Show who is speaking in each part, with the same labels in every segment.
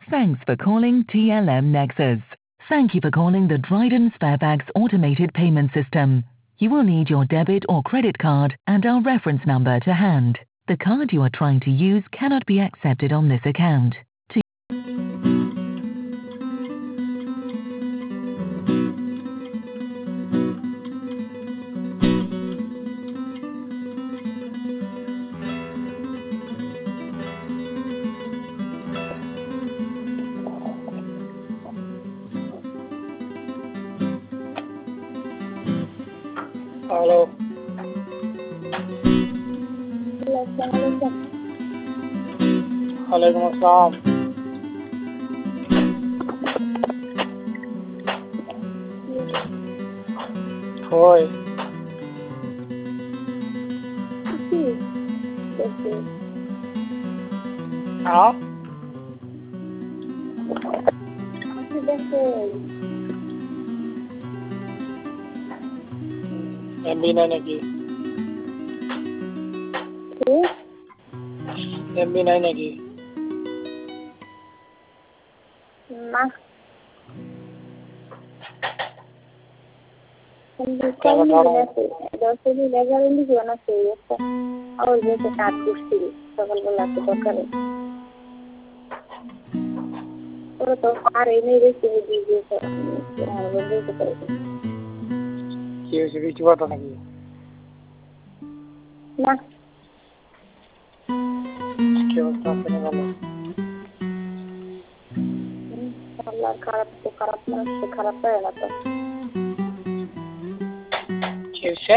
Speaker 1: Thanks for calling TLM Nexus. Thank you for calling the Dryden Sparebags automated payment system. You will need your debit or credit card and our reference number to hand. The card you are trying to use cannot be accepted on this account.
Speaker 2: Hello. Alaikum assalam. Hoy. हाँ MB नहीं की MB नहीं की
Speaker 3: ना दस लेना चाहिए और जैसे काट कुर्सी सकल बोला के तो करे तो आ रही नहीं रही दीजिए तो हम लोग दे करेंगे
Speaker 2: ये उसे बीच बात नहीं
Speaker 3: ना
Speaker 2: क्या बता करने वाला
Speaker 3: अल्लाह खराब ना खराब है ना तो
Speaker 2: कैसे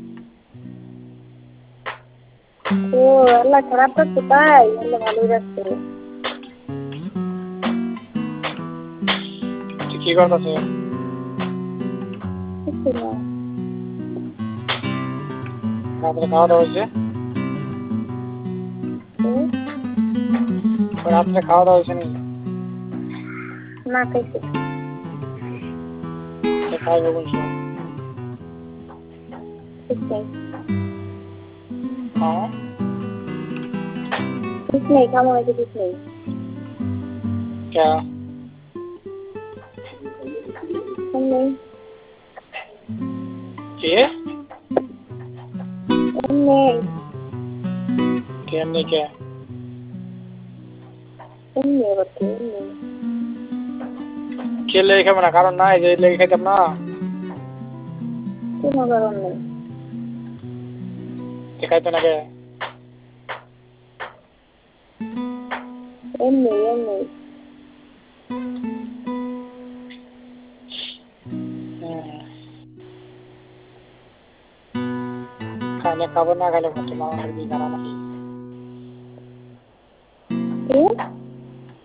Speaker 3: तो अल्लाह खराब कर चुका है अल्लाह भालो रखते हैं
Speaker 2: तो क्या करता है
Speaker 3: कुछ ना
Speaker 2: रात में खावा था उसे रात में खावा था उसे नहीं
Speaker 3: ना कैसे
Speaker 2: खाए वो कुछ
Speaker 3: कुछ नहीं
Speaker 2: हाँ
Speaker 3: काम होने के कुछ नहीं
Speaker 2: क्या
Speaker 3: नहीं
Speaker 2: ये
Speaker 3: नहीं
Speaker 2: क्या हमने क्या
Speaker 3: नहीं बच्चे नहीं
Speaker 2: क्या लेके मना करो ना ये लेके तब ना
Speaker 3: क्यों मगर नहीं
Speaker 2: दिखाई तो ना क्या
Speaker 3: नहीं
Speaker 2: खाने का बना खाले मुझे मामा कर दी खाना नहीं